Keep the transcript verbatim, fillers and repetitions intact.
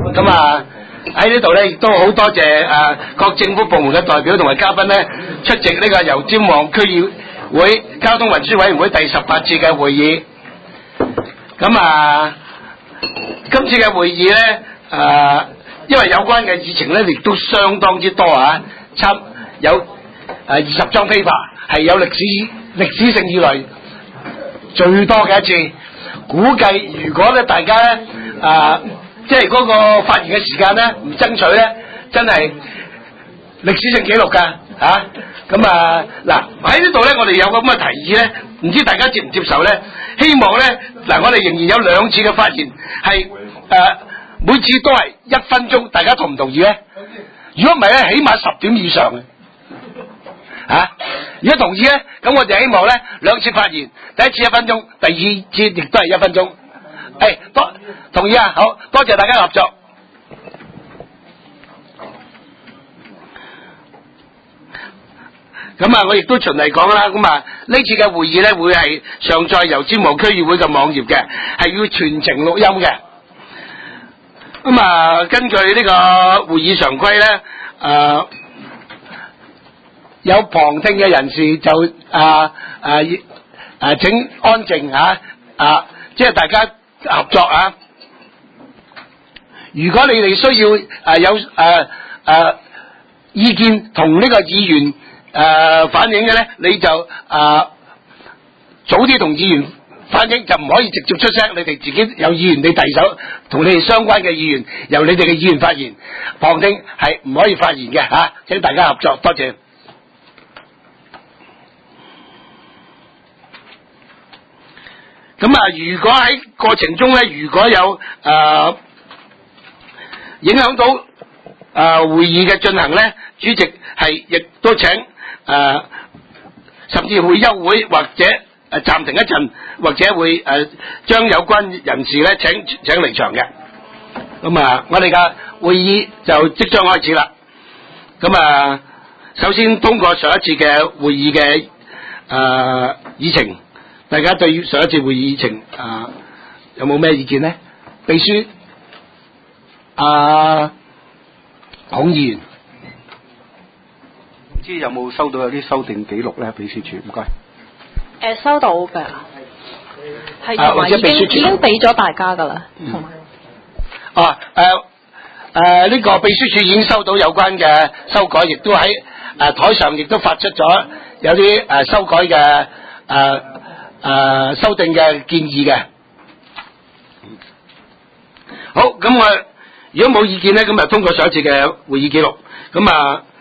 咁啊喺呢度咧，亦都好多謝誒各政府部門嘅代表同埋嘉賓咧出席呢個油尖旺區議會交通運輸委員會第十八次嘅會議。咁啊，今次嘅會議咧誒，因為有關嘅議程咧，亦都相當之多啊，差有誒二十張飛法，係有歷史歷史性以來最多嘅一次。估計如果咧大家咧誒，即係嗰個發言嘅時間咧唔爭取咧，真係歷史性紀錄㗎嚇。咁啊嗱喺呢度咧，我哋有個咁嘅提議咧，唔知大家接唔接受咧？希望咧嗱，我哋仍然有兩次嘅發言係誒、呃，每次都係一分鐘，大家同唔同意咧？如果唔係咧，起碼十點以上嘅嚇、啊。如果同意咧，咁我哋希望咧兩次發言，第一次一分鐘，第二次亦都係一分鐘。誒、哎，多同意啊！好多謝大家合作。咁啊，我亦都循例講啦。咁啊，呢次嘅會議咧會係上載油尖旺區議會嘅網頁嘅，係要全程錄音嘅。咁啊，根據呢個會議常規咧，誒、呃、有旁聽嘅人士就啊啊啊請安靜啊啊，即係大家合作啊。如果你哋需要誒、啊、有誒誒、啊啊、意見同呢個議員誒、呃，反映嘅咧，你就誒、呃、早啲同議員反映，就唔可以直接出聲。你哋自己有議員，你遞手同你哋相關嘅議員，由你哋嘅議員發言。旁聽係唔可以發言嘅吓、啊，請大家合作，多謝。咁啊，如果喺過程中咧，如果有誒、呃、影響到誒、呃、會議嘅進行咧，主席係亦都請。誒、呃，甚至會休會或者誒暫停一陣，或者會誒將、呃、有關人士咧請請離場嘅。咁啊，我哋嘅會議就即將開始啦。咁啊，首先通過上一次嘅會議嘅誒、呃、議程，大家對於上一次會議議程啊、呃、有冇咩意見呢？秘書啊，孔議員。唔知有冇收到有啲修訂記錄咧？秘書處唔該。誒、 呃，收到㗎，係同埋已經已經俾咗大家㗎啦，同埋。 啊誒誒，呢個秘書處已經收到有關嘅修改，亦都喺誒台上亦都發出咗有啲誒、呃、修改嘅誒誒修訂嘅建議嘅。好，咁我如果冇意見咧，咁啊通過上一次嘅會議記錄，咁啊。